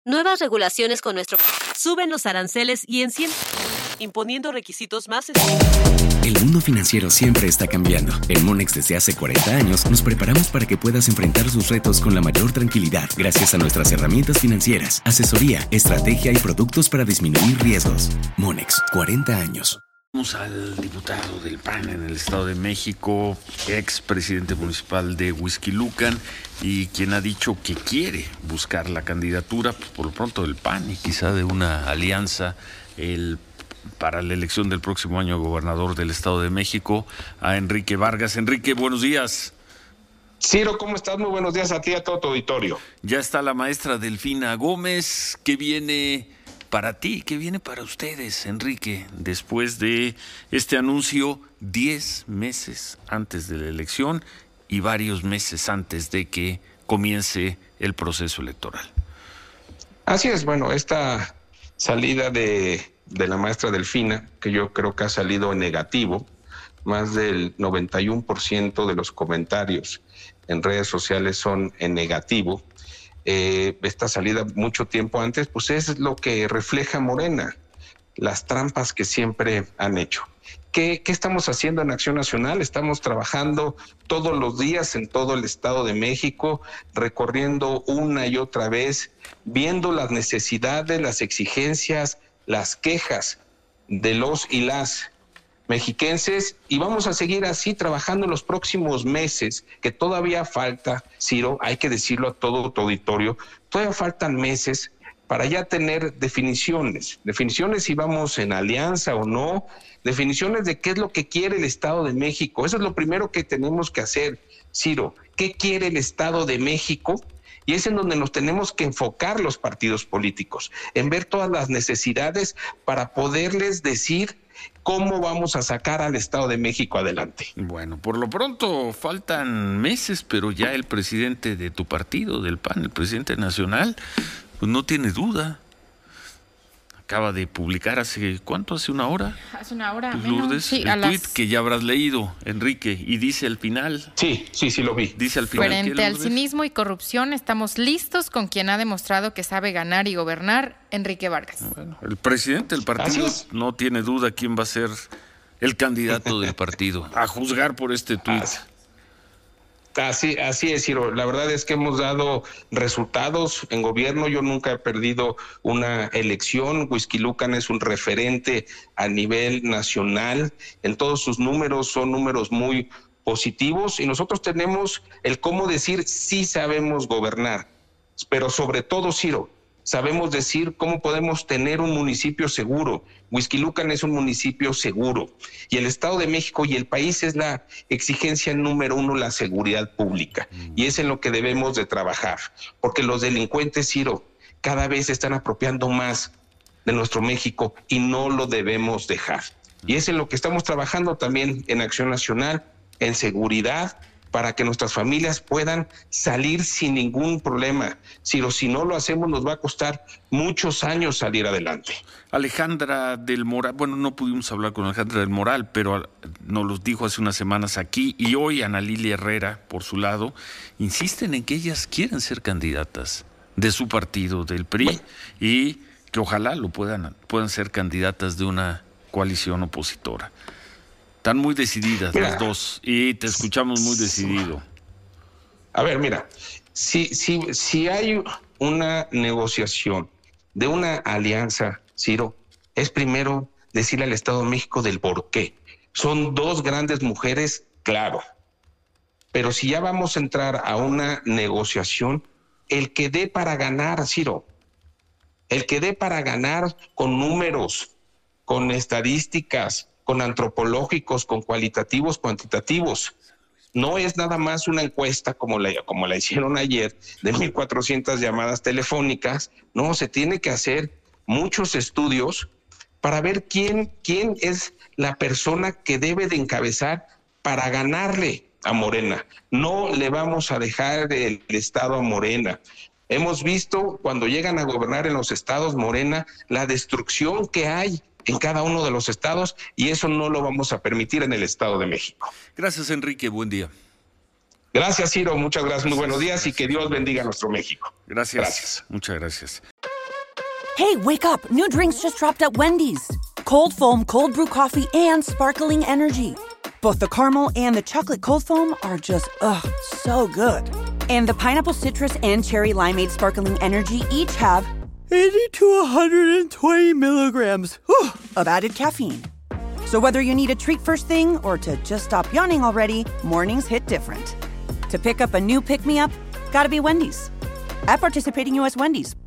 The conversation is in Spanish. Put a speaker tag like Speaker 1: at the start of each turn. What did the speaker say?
Speaker 1: Nuevas regulaciones con nuestro... Suben los aranceles y imponiendo requisitos más...
Speaker 2: El mundo financiero siempre está cambiando. En Monex desde hace 40 años nos preparamos para que puedas enfrentar sus retos con la mayor tranquilidad gracias a nuestras herramientas financieras, asesoría, estrategia y productos para disminuir riesgos. Monex, 40 años.
Speaker 3: Vamos al diputado del PAN en el Estado de México, ex presidente municipal de Huixquilucan, y quien ha dicho que quiere buscar la candidatura, pues, por lo pronto del PAN y quizá de una alianza para la elección del próximo año gobernador del Estado de México, a Enrique Vargas. Enrique, buenos días.
Speaker 4: Ciro, ¿cómo estás? Muy buenos días a ti y a todo tu auditorio.
Speaker 3: Ya está la maestra Delfina Gómez. ¿Qué viene para ti? ¿Qué viene para ustedes, Enrique, después de este anuncio 10 meses antes de la elección y varios meses antes de que comience el proceso electoral?
Speaker 4: Así es, bueno, esta salida de la maestra Delfina, que yo creo que ha salido en negativo, más del 91% de los comentarios en redes sociales son en negativo. Esta salida mucho tiempo antes, pues es lo que refleja Morena, las trampas que siempre han hecho. ¿Qué estamos haciendo en Acción Nacional? Estamos trabajando todos los días en todo el Estado de México, recorriendo una y otra vez, viendo las necesidades, las exigencias, las quejas de los y las mexiquenses, y vamos a seguir así trabajando en los próximos meses, que todavía falta, Ciro, hay que decirlo a todo tu auditorio, todavía faltan meses para ya tener definiciones si vamos en alianza o no, definiciones de qué es lo que quiere el Estado de México. Eso es lo primero que tenemos que hacer, Ciro. ¿Qué quiere el Estado de México? Y es en donde nos tenemos que enfocar los partidos políticos, en ver todas las necesidades para poderles decir cómo vamos a sacar al Estado de México adelante.
Speaker 3: Bueno, por lo pronto faltan meses, pero ya el presidente de tu partido, del PAN, el presidente nacional, pues no tiene duda. Acaba de publicar hace una hora.
Speaker 5: Hace una hora,
Speaker 3: pues,
Speaker 5: menos.
Speaker 3: Lourdes,
Speaker 5: Sí,
Speaker 3: el tuit que ya habrás leído, Enrique, y dice al final.
Speaker 4: Sí, lo vi.
Speaker 3: Dice al final.
Speaker 5: Frente al cinismo y corrupción, estamos listos con quien ha demostrado que sabe ganar y gobernar, Enrique Vargas.
Speaker 3: Bueno, el presidente del partido no tiene duda quién va a ser el candidato del partido, a juzgar por este tuit.
Speaker 4: Así es, Ciro. La verdad es que hemos dado resultados en gobierno. Yo nunca he perdido una elección. Huixquilucan es un referente a nivel nacional. En todos sus números son números muy positivos y nosotros tenemos el cómo decir sí sabemos gobernar. Pero sobre todo, Ciro, sabemos decir cómo podemos tener un municipio seguro. Huixquilucan es un municipio seguro y el Estado de México y el país es la exigencia número uno, la seguridad pública. Y es en lo que debemos de trabajar, porque los delincuentes, Ciro, cada vez se están apropiando más de nuestro México y no lo debemos dejar. Y es en lo que estamos trabajando también en Acción Nacional, en seguridad, para que nuestras familias puedan salir sin ningún problema. Si no lo hacemos, nos va a costar muchos años salir adelante.
Speaker 3: Alejandra del Moral, bueno, no pudimos hablar con Alejandra del Moral, pero nos lo dijo hace unas semanas aquí, y hoy Ana Lilia Herrera, por su lado, insisten en que ellas quieren ser candidatas de su partido, del PRI, y que ojalá puedan ser candidatas de una coalición opositora. Están muy decididas las dos y te escuchamos muy decidido.
Speaker 4: A ver, mira, si hay una negociación de una alianza, Ciro, es primero decirle al Estado de México del por qué. Son dos grandes mujeres, claro, pero si ya vamos a entrar a una negociación, el que dé para ganar, Ciro, el que dé para ganar con números, con estadísticas, con antropológicos, con cualitativos, cuantitativos. No es nada más una encuesta como la hicieron ayer de 1,400 llamadas telefónicas. No, se tiene que hacer muchos estudios para ver quién es la persona que debe de encabezar para ganarle a Morena. No le vamos a dejar el Estado a Morena. Hemos visto cuando llegan a gobernar en los estados Morena la destrucción que hay en cada uno de los estados y eso no lo vamos a permitir en el Estado de México.
Speaker 3: Gracias, Enrique. Buen día.
Speaker 4: Gracias, Ciro. Muchas gracias. Muy buenos días y que Dios bendiga a nuestro México.
Speaker 3: Gracias. Muchas gracias.
Speaker 6: Hey, wake up. New drinks just dropped at Wendy's. Cold foam, cold brew coffee, and sparkling energy. Both the caramel and the chocolate cold foam are just, so good. And the pineapple citrus and cherry limeade sparkling energy each have 80 to 120 milligrams of added caffeine. So whether you need a treat first thing or to just stop yawning already, mornings hit different. To pick up a new pick-me-up, gotta be Wendy's. At participating U.S. Wendy's.